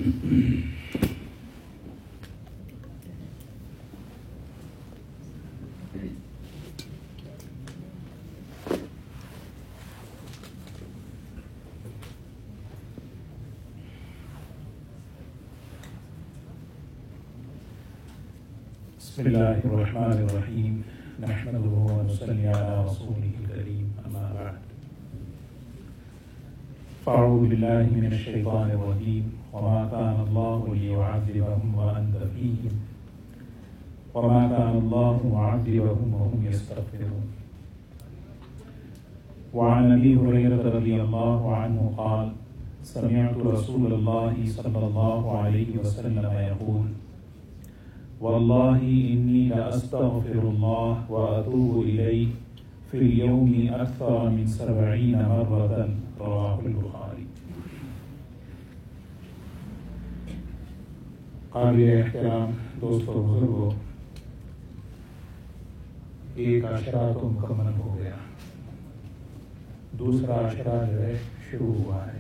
بسم اللہ الرحمن الرحیم نحمده ونصلی علی رسوله الکریم اما بعد فاعوذ باللہ من الشیطان الرجیم وما كان اللہ لیعذبهم وانت فیہم وما كان اللہ معذبهم وهم یستغفرون وعن ابی ہریرہ رضی اللہ عنہ قال سمعت رسول اللہ صلی اللہ علیہ وسلم یقول واللہ انی لأستغفر اللہ وأتوب الیہ فی اليوم اکثر من 70 مرة رواہ البخاری۔ قابل احترام دوستو بزرگو، ایک عشرہ تو مکمل ہو گیا، دوسرا عشرہ جو ہے شروع ہوا ہے۔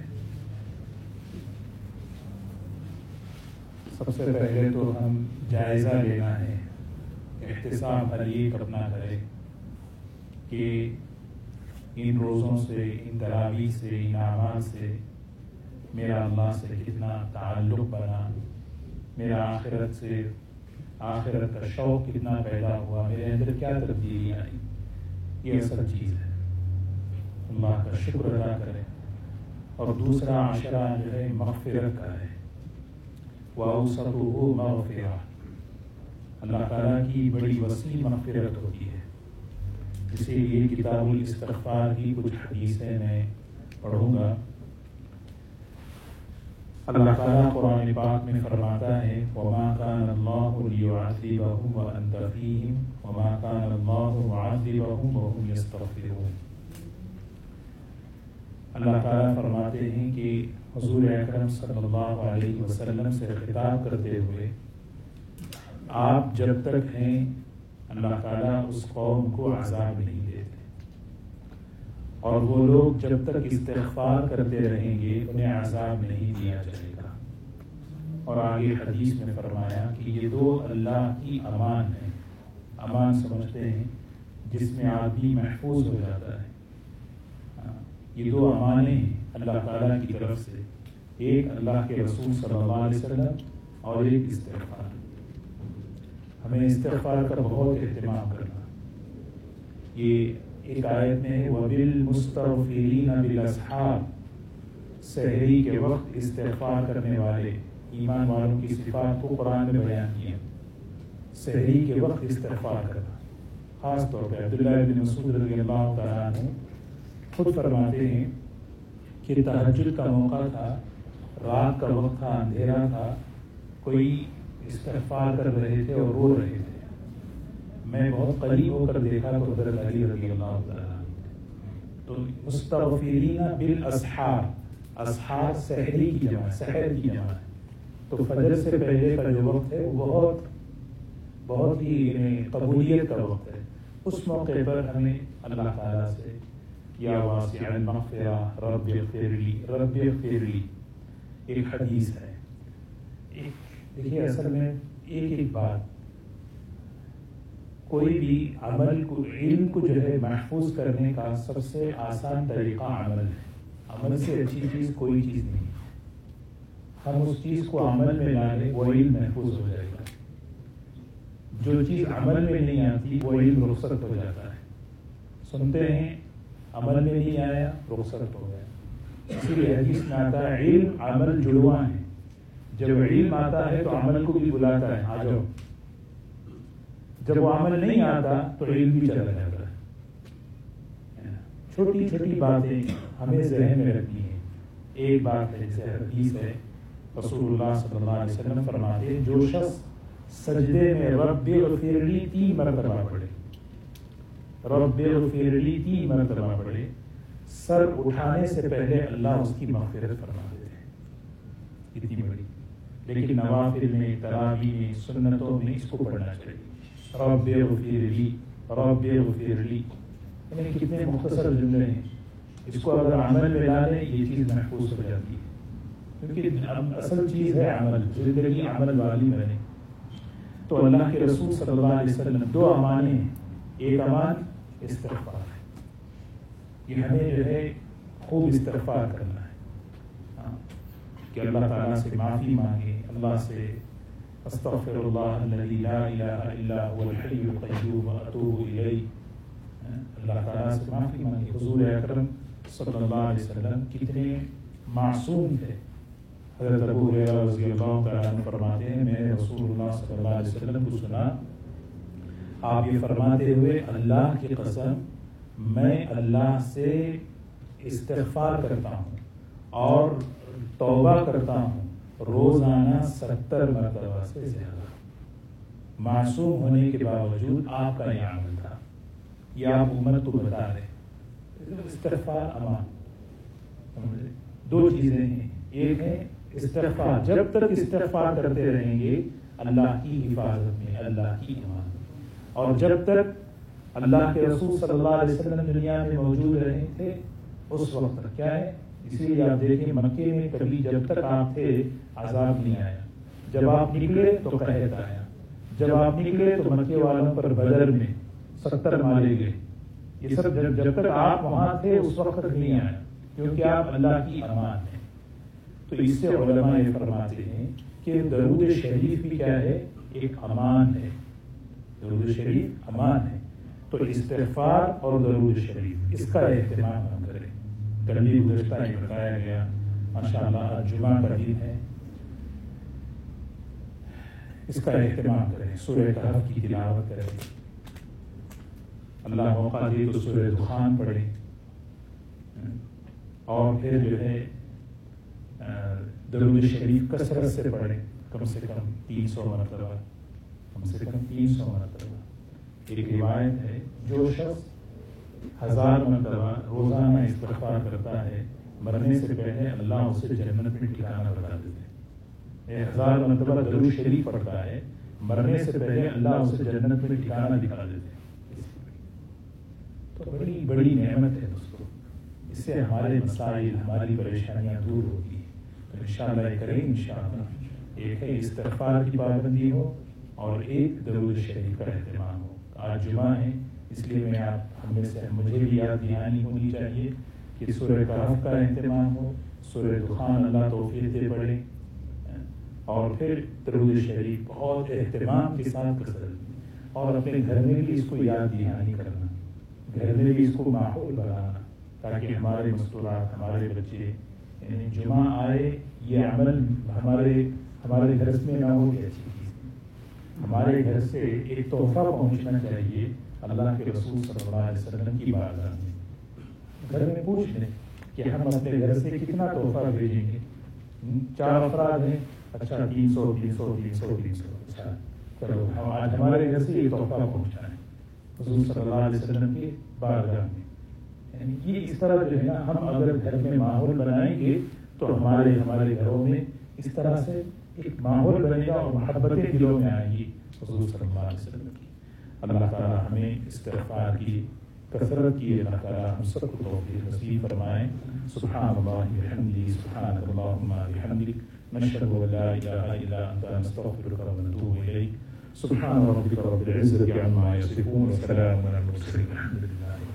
سب سے پہلے تو ہم جائزہ لینا ہے، احتساب ہر ایک اپنا کرے کہ ان روزوں سے، ان تراویح سے، ان اعمال سے میرا اللہ سے کتنا تعلق بنا، میرا آخرت سے، آخرت کا شوق کتنا پیدا ہوا، میرے اندر کیا تبدیلی آئی، یہ اصل چیز ہے۔ اللہ کا شکر ادا کرے۔ اور دوسرا عشرہ جو ہے مغفرت کا ہے، وَأَوْسَطُهُ مَغْفِرَةٌ، اللہ تعالیٰ کی بڑی وسیع مغفرت ہوتی ہے۔ اسی لیے کتاب الاستغفار کی کچھ حدیثیں میں پڑھوں گا۔ اللہ تعالیٰ قرآن پاک میں فرماتا ہے وَمَا كَانَ اللَّهُ لِيُعَذِّبَهُمْ وَأَنْتَ فِيهِمْ وَمَا كَانَ اللَّهُ مُعَذِّبَهُمْ وَهُمْ يَسْتَغْفِرُونَ۔ اللہ تعالیٰ فرماتے ہیں کہ حضور اکرم صلی اللہ علیہ وسلم سے خطاب کرتے ہوئے آپ جب تک ہیں اللہ تعالیٰ اس قوم کو عذاب نہیں دیتے، اور وہ لوگ جب تک استغفار کرتے رہیں گے انہیں عذاب نہیں دیا جائے گا۔ اور آگے حدیث میں فرمایا کہ یہ دو اللہ کی امان ہیں۔ امان سمجھتے ہیں جس میں آدمی محفوظ ہو جاتا ہے۔ یہ دو امانیں ہیں اللہ تعالیٰ کی طرف سے، ایک اللہ کے رسول صلی اللہ علیہ وسلم اور ایک استغفار۔ ہمیں استغفار کا بہت اہتمام کرنا۔ یہ ایک آیت میں ہے وَبِالْمُسْتَغْفِرِينَ بِالْأَسْحَارِ، سحری کے وقت استغفار کرنے والے ایمان والوں کی صفات کو قرآن میں بیان کیا۔ سحری کے وقت استغفار کرنا، خاص طور پہ عبداللہ بن مسعود رضی اللہ تعالیٰ عنہ خود فرماتے ہیں کہ تہجد کا موقع تھا، رات کا وقت تھا، اندھیرا تھا، کوئی استغفار کر رہے تھے اور رو رہے تھے۔ میں بہت قریب ہو کر دیکھا تو حضرت علی رضی اللہ تعالیٰ تو مستغفرین بالاسحار، اسحار سحری کی جمع، سحر کی جمع ہے، تو فجر سے پہلے کا جو وقت ہے وہ بہت ہی قبولیت کا وقت ہے۔ اس موقع پر ہمیں اللہ تعالیٰ سے یا واسع المغفرہ رب اغفر لی، رب اغفر لی، ایک حدیث ہے۔ دیکھیے اصل میں ایک بات، کوئی بھی عمل کو، علم کو جو ہے محفوظ کرنے کا سب سے آسان طریقہ عمل ہے۔ عمل سے اچھی چیز کوئی چیز نہیں۔ ہم اس چیز کو عمل میں لا لیں وہ علم محفوظ ہو جائے گا۔ جو چیز عمل میں نہیں آتی وہ علم رخصت ہو جاتا ہے۔ سنتے ہیں عمل میں نہیں آیا رخصت ہو گیا۔ اسی لیے حدیث میں آتا ہے علم عمل جڑواں ہے، جب علم آتا ہے تو عمل کو بھی بلاتا ہے آ جاؤ، جب وہ عمل نہیں آتا تو علم بھی چلا جاتا ہے۔ چھوٹی چھوٹی باتیں ہمیں ذہن میں رکھنی ہیں۔ ایک بات ہے جیسے حدیث ہے، رسول اللہ صلی اللہ علیہ وسلم فرماتے ہیں جو شخص سجدے میں رب اغفر لی 3 مرتبہ پڑھے، رب اغفر لی 3 مرتبہ پڑھے، سر اٹھانے سے پہلے اللہ اس کی مغفرت فرما دیتے ہیں۔ اتنی بڑی، لیکن نوافل میں، تراویح میں، سنتوں میں اس کو پڑھنا چاہیے، رب اغفر لی، رب اغفر لی۔ یعنی کتنے مختصر جملے ہیں، اس کو اگر عمل میں لا لیں یہ چیز محفوظ ہو جاتی ہے۔ کیونکہ اصل چیز ہے عمل، زندگی عمل والی بنے. تو اللہ کے رسول صلی اللہ علیہ وسلم 2 امانے ہیں. ایک امان استغفار ہے، یہ ہمیں جو ہے خوب استغفار کرنا ہے کہ اللہ تعالیٰ سے معافی مانگے، اللہ سے استغفر اللہ الذی لا الہ الا هو الحی القیوم واتوب الیہ، اللہ تعالیٰ سے معافی مانگے. حضور اکرم صلی اللہ علیہ وسلم کتنے معصوم تھے. حضرت ابو ہریرہ رضی اللہ تعالیٰ عنہ فرماتے ہیں میں رسول اللہ صلی اللہ علیہ وسلم کو سنا آپ یہ فرماتے ہوئے اللہ کی قسم میں اللہ سے استغفار کرتا ہوں اور توبہ کرتا ہوں روزانہ 70 مرتبہ سے زیادہ. معصوم ہونے کے باوجود آپ کا یہ عمل تھا، یہ آپ امت کو بتا رہے. استغفار امان 2 چیزیں ہیں. ایک ہے استغفار، جب تک استغفار کرتے رہیں گے اللہ کی حفاظت میں، اللہ کی امان. اور جب تک اللہ کے رسول صلی اللہ علیہ وسلم دنیا میں موجود رہے تھے اس وقت تک کیا ہے. اسی لیے آپ دیکھیں مکے میں کبھی جب تک آپ تھے عذاب نہیں آیا، جب آپ نکلے تو قحط آیا، جب آپ نکلے تو مکے والوں پر بدر میں 70 مارے گئے. یہ سب جب تک آپ وہاں تھے اس وقت تک نہیں آیا، کیونکہ آپ اللہ کی امان ہیں. تو اس سے علماء یہ فرماتے ہیں کہ درود شریف بھی کیا ہے، ایک امان ہے. درود شریف امان ہے. تو استغفار اور درود شریف اس کا اہتمام ہم کریں. کل بھی گزشتہ یہ بتایا گیا ماشاءاللہ آج جمعہ کا دن ہے، اس کا اہتمام کریں. سورہ کہف کی تلاوت کریں، اللہ موقع دے تو سورہ دخان پڑھیں، اور پھر جو ہے درود شریف کثرت سے پڑھیں، کم سے کم 300 مرتبہ، کم سے کم 300 مرتبہ. ایک روایت ہے جو شخص 1000 مرتبہ روزانہ استغفار کرتا ہے مرنے سے پہلے اللہ اسے جنت میں ٹھکانہ بتا دیتے ہیں. 1000 مرتبہ درود شریف پڑھتا ہے مرنے سے پہلے اللہ اسے جنت میں ٹھکانہ دکھا دیتے ہیں. تو بڑی بڑی نعمت ہے دوستو. اس سے ہمارے مسائل، ہماری پریشانیاں دور ہوتی ہیں. تو انشاءاللہ یہ کریں. انشاءاللہ ایک ہے استغفار کی پابندی ہو اور ایک درود شریف کا اہتمام ہو. آج جمعہ ہے اس لیے میں آپ ہم میں سے مجھے بھی یاد دہانی ہونی چاہیے کہ سورہ کہف کا اہتمام ہو، سورہ دخان اللہ توفیق دے پڑھیں، اور پھر درود شریف بہت اہتمام کے ساتھ کریں. اور اپنے گھر میں بھی اس کو یاد دہانی کرنا، گھر میں بھی اس کو ماحول بنانا تاکہ ہمارے مستورات، ہمارے بچے یعنی جمعہ آئے یہ عمل ہمارے گھر میں نہ ہو. اچھی چیز ہمارے گھر سے ایک تحفہ پہنچنا چاہیے اللہ کے رسول صلی اللہ علیہ وسلم کی بارگاہ میں. گھر میں پوچھ لیں کہ ہم اپنے گھر سے کتنا تحفہ بھیجیں گے. 4 افراد ہیں، اچھا 300 300 300 300. اچھا چلو آج ہمارے گھر سے یہ تحفہ پہنچائیں حضور صلی اللہ علیہ وسلم کی بارگاہ میں. یعنی یہ اس طرح جو ہے نا ہم اگر گھر میں ماحول بنائیں گے تو ہمارے گھروں میں اس طرح سے ایک ماحول بنے گا اور محبتیں دلوں میں آئیں گی حضور صلی اللہ علیہ وسلم کی. اللہ تعالیٰ ہمیں استغفار کی کثرت کی اللہ تعالیٰ ہم سب کو توفیق نصیب فرمائیں. سبحان اللہ بحمدہ، سبحانک اللہم بحمدک، نشہد ان لا الہ الا انت، نستغفرک ونتوب الیک. سبحان ربک رب العزة عما یصفون، وسلام علی المرسلین، الحمد للہ.